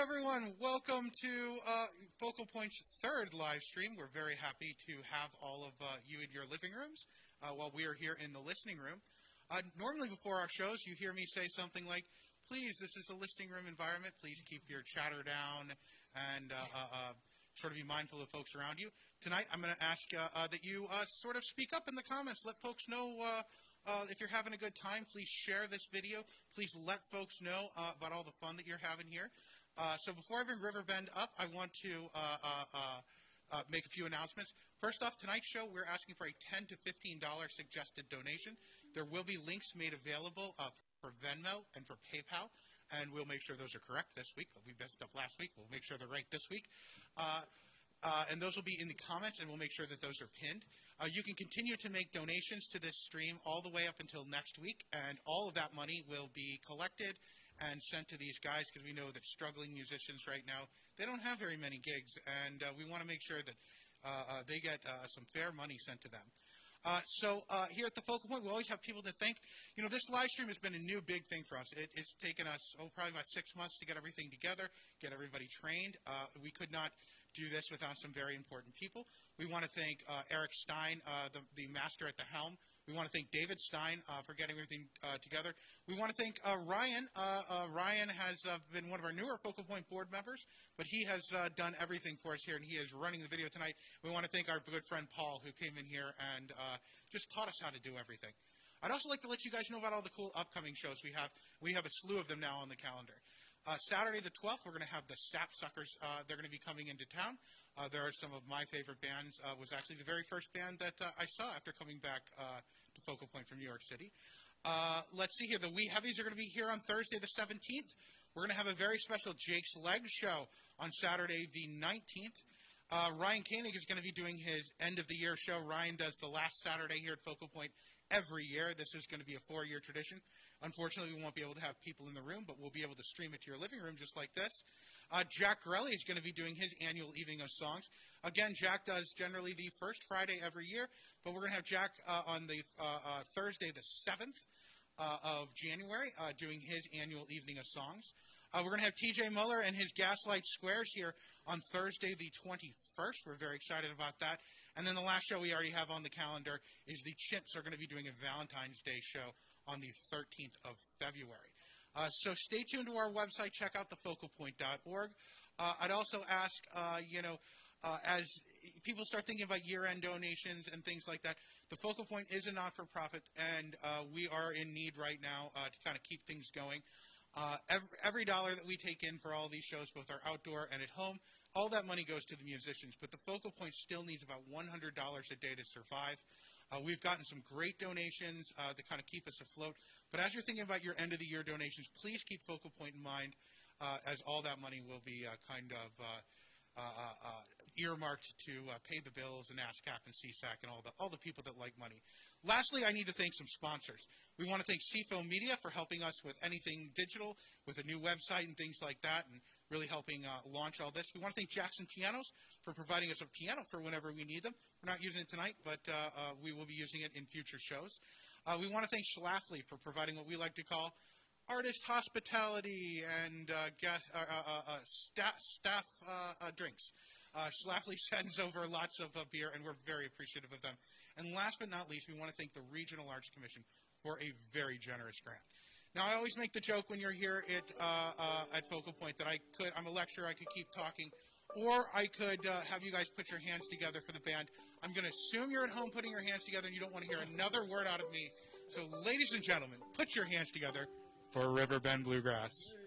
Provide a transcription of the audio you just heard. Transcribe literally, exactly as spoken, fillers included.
everyone, welcome to uh, Focal Point's third live stream. We're very happy to have all of uh, you in your living rooms uh, while we are here in the listening room. Uh, normally before our shows, you hear me say something like, please, this is a listening room environment. Please keep your chatter down and uh, uh, uh, sort of be mindful of folks around you. Tonight, I'm going to ask uh, uh, that you uh, sort of speak up in the comments. Let folks know uh, uh, if you're having a good time. Please share this video. Please let folks know uh, about all the fun that you're having here. Uh, so before I bring Riverbend up, I want to uh, uh, uh, uh, make a few announcements. First off, tonight's show, we're asking for a ten to fifteen dollars suggested donation. There will be links made available uh, for Venmo and for PayPal, and we'll make sure those are correct this week. We messed up last week. We'll make sure they're right this week. Uh, uh, and those will be in the comments, and we'll make sure that those are pinned. Uh, you can continue to make donations to this stream all the way up until next week, and all of that money will be collected and sent to these guys, because we know that struggling musicians right now, they don't have very many gigs, and uh, we want to make sure that uh, uh, they get uh, some fair money sent to them. Uh, so uh, here at the Focal Point, we always have people to thank. You know, this live stream has been a new big thing for us. It, it's taken us, oh, probably about six months to get everything together, get everybody trained. Uh, we could not do this without some very important people. We want to thank uh, Eric Stein, uh, the, the master at the helm. We want to thank David Stein uh, for getting everything uh, together. We want to thank uh, Ryan. Uh, uh, Ryan has uh, been one of our newer Focal Point board members, but he has uh, done everything for us here, and he is running the video tonight. We want to thank our good friend Paul, who came in here and uh, just taught us how to do everything. I'd also like to let you guys know about all the cool upcoming shows we have. We have a slew of them now on the calendar. Uh, Saturday the twelfth, we're going to have the Sapsuckers. Uh, they're going to be coming into town. Uh, there are some of my favorite bands. Uh, was actually the very first band that uh, I saw after coming back uh, to Focal Point from New York City. Uh, let's see here. The Wee Heavies are going to be here on Thursday the seventeenth. We're going to have a very special Jake's Legs show on Saturday the nineteenth. Uh, Ryan Koenig is going to be doing his end-of-the-year show. Ryan does the last Saturday here at Focal Point every year. This is going to be a four-year tradition. Unfortunately, we won't be able to have people in the room, but we'll be able to stream it to your living room just like this. Uh, Jack Gorelli is going to be doing his annual evening of songs. Again, Jack does generally the first Friday every year, but we're going to have Jack uh, on the uh, uh, Thursday the seventh uh, of January uh, doing his annual evening of songs. Uh, we're going to have T J Muller and his Gaslight Squares here on Thursday the twenty-first. We're very excited about that. And then the last show we already have on the calendar is the Chimps are going to be doing a Valentine's Day show on the thirteenth of February. Uh, so stay tuned to our website. Check out the focal point dot org. Uh, I'd also ask, uh, you know, uh, as people start thinking about year-end donations and things like that, the Focal Point is a not-for-profit, and uh, we are in need right now uh, to kind of keep things going. Uh, every, every dollar that we take in for all these shows, both our outdoor and at home, all that money goes to the musicians. But the Focal Point still needs about one hundred dollars a day to survive. Uh, we've gotten some great donations uh, that kind of keep us afloat. But as you're thinking about your end-of-the-year donations, please keep Focal Point in mind, uh, as all that money will be uh, kind of uh, uh, uh, earmarked to uh, pay the bills and ASCAP and C SAC and all the, all the people that like money. Lastly, I need to thank some sponsors. We want to thank C F O Media for helping us with anything digital, with a new website and things like that, and really helping uh, launch all this. We want to thank Jackson Pianos for providing us a piano for whenever we need them. We're not using it tonight, but uh, uh, we will be using it in future shows. Uh, we want to thank Schlafly for providing what we like to call artist hospitality and uh, guest, uh, uh, uh, staff, staff uh, uh, drinks. Uh, Schlafly sends over lots of uh, beer, and we're very appreciative of them. And last but not least, we want to thank the Regional Arts Commission for a very generous grant. Now, I always make the joke when you're here at, uh, uh, at Focal Point that I could, I'm a lecturer, I could keep talking, or I could uh, have you guys put your hands together for the band. I'm going to assume you're at home putting your hands together and you don't want to hear another word out of me. So, ladies and gentlemen, put your hands together for Riverbend Bluegrass.